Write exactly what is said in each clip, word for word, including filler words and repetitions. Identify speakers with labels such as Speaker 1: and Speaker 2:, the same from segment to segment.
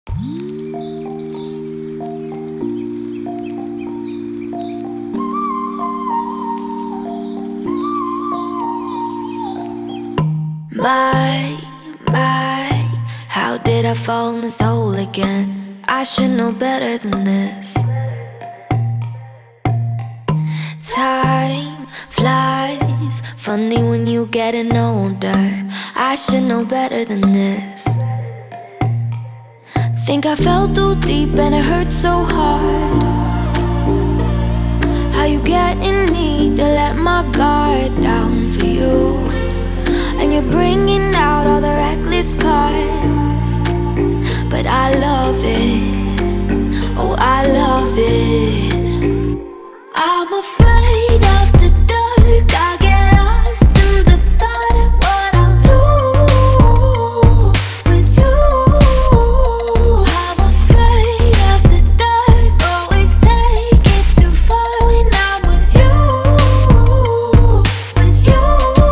Speaker 1: My, my, how did I fall in this hole again? I should know better than this. Time flies, funny when you getting older. I should know better than this. Think I fell too deep and it hurts so hard. How you get in need to let my guard down for you, and you're bringing out all the reckless parts. But I love it, oh I love it. I'm afraid of the dark, I get lost in the thought of what I'll do with you. I'm afraid of the dark, always take it too far when I'm with you, with you.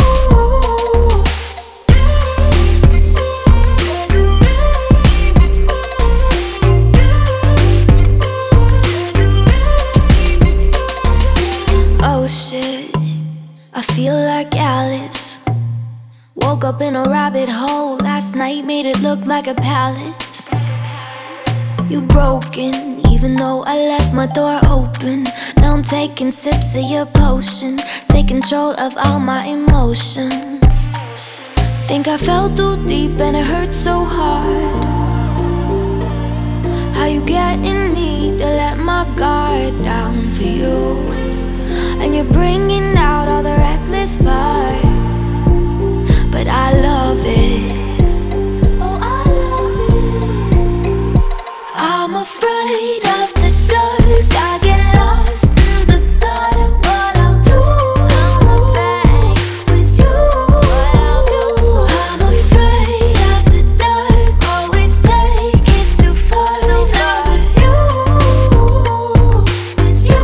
Speaker 1: Oh shit, I feel like Alice. Woke up in a rabbit hole last night, made it look like a palace. You broken, even though I left my door open. Now I'm taking sips of your potion, take control of all my emotions. Think I fell too deep and it hurts so hard. How you get in me to let my guard down for you, and you're bringing out all the reckless parts. But I love it, oh I love it. I'm afraid of the dark, I get lost in the thought of what I'll do with you. I'm afraid of the dark, always take it too far when I'm with you, with you.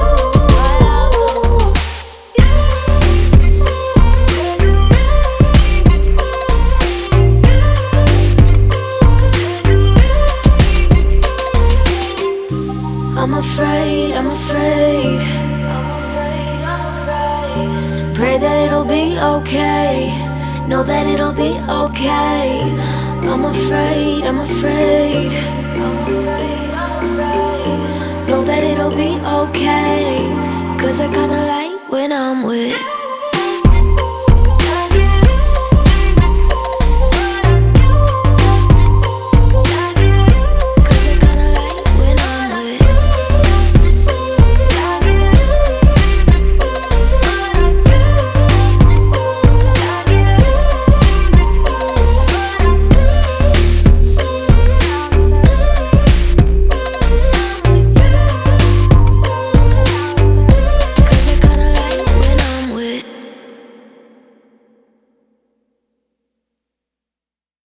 Speaker 1: I'm afraid, I'm afraid, I'm afraid, I'm afraid. Pray that it'll be okay, know that it'll be okay. I'm afraid, I'm afraid, I'm afraid, I'm afraid. Know that it'll be okay, 'cause I kinda like when I'm with